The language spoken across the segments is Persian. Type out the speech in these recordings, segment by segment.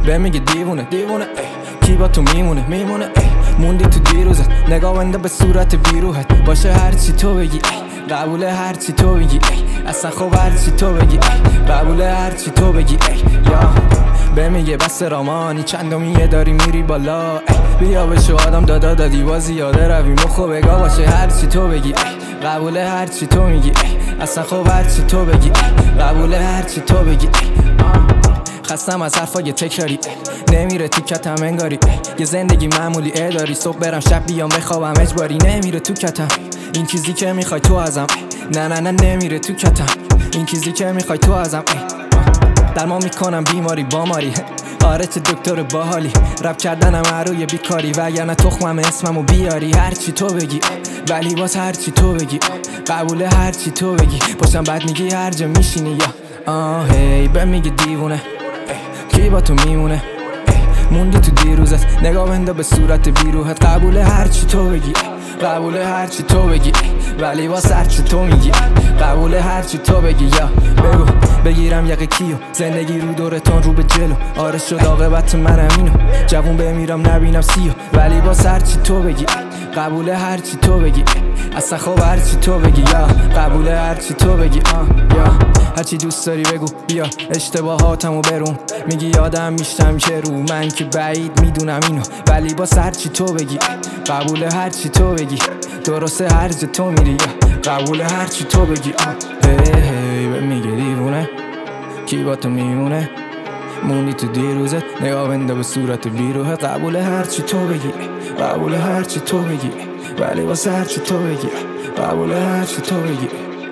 به میگه دیوونه دیوونه کی با تو میمونه میمونه موندی تو دیروزت نگاه بنده به صورت بیروحت باشه هرچی تو بگی قبوله هرچی تو بگی اصلا خب هرچی تو بگی قبوله هرچی تو بگی یا به میگه بس رامانی چندمیه داری میری بالا بیا بشو آدم دادا دادی با زیاده روی مخو بگاه باشه هرچی تو بگی قبوله هرچی تو میگی اصلا خب هرچی تو بگی قبوله هرچی تو بگی خستم از حرفای تکراری نمیره تو کتم انگاری یه زندگی معمولی داری صبح برم شب بیام بخوابم اجباری نمیره تو کتم این چیزی که میخوای تو ازم نه نه نه نمیره تو کتم این چیزی که میخوای تو ازم درمان میکنم بیماری باماری آره چه دکتر باحالی رپ کردنم روی بیکاری وگرنه تخمم اسممو بیاری هرچی تو بگی ولی باز هرچی تو بگی قبوله هرچی تو بگی پشتم بعد میگی هر جا میشینی یا هی به میگی دیوونه کی با تو میمونه موندی تو دیروزت نگاه بنده به صورت بیروحت قبوله هرچی تو بگی قبوله هرچی تو بگی ولی واسه هرچی تو میگی قبوله هرچی تو بگی یا بگو بگیرم یقه کیو زندگی رو دورتون رو به جلو آره شد عاقبت منم اینو جوون بمیرم نبینم سیو ولی واسه هرچی تو بگی قبوله هرچی تو بگی اصلا خب هرچی تو بگی یا قبوله هرچی تو بگی یا هرچی دوست داری بگو بیا اشتباهاتمو برون میگی یادم میشتم که رو من که بعید میدونم اینو ولی با هرچی تو بگی قبوله هرچی تو بگی درسته هر جا تو میری قبوله هرچی تو بگی هی میگه دیوونه کی با تو میمونه موندی تو دیروزت نگاه بنده به صورت بیروحت قبوله هرچی تو بگی قبوله هرچی تو بگی ولی واسه هرچی تو بگی قبوله هرچی تو بگی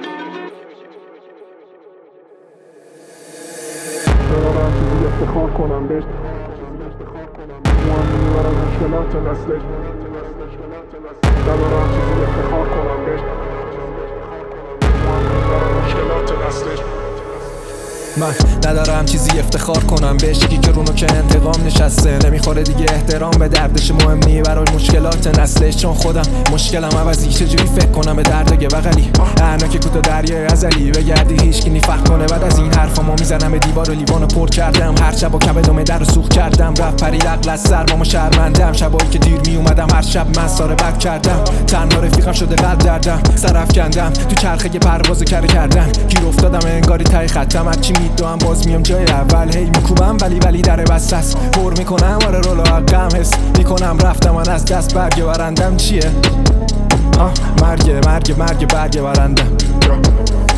ندارم چیزی افتخار کنم بهش مهم میبرم مشکلات نسلش ندارم چیزی افتخار کنم بهش مهم میبرم مشکلات نسلش من ندارم چیزی افتخار کنم بهش یکی که رونو که انتقام نشسته نمیخوره دیگه احترام به دردش مهمی برای مشکلات نسلش چون خودم مشکلم عوضی چجوری فکر کنم به درد بغلی انا که کوتا دریای ازلی بگردی هیچکی نیفرق کنه بعد از این حرفامو میزنم به دیوار و لیوانو پر کردم هر شب با کبدم در رو سوخت کردم رفت پرید عقل از سرمامو شرمندم شبایی که دیر میومدم هر شب من ساره بد کردم تنها رفیقم شده قلب دردم سرف کندم تو چرخه پرواز کردن گیر افتادم انگاری تای خطم هرچی میدوام باز میام جای اول هی میکوبم ولی در بسته است پر میکنم آره رولو حقم حس میکنم رفتم من از دست برگ برندم چیه مرگ برگ برندم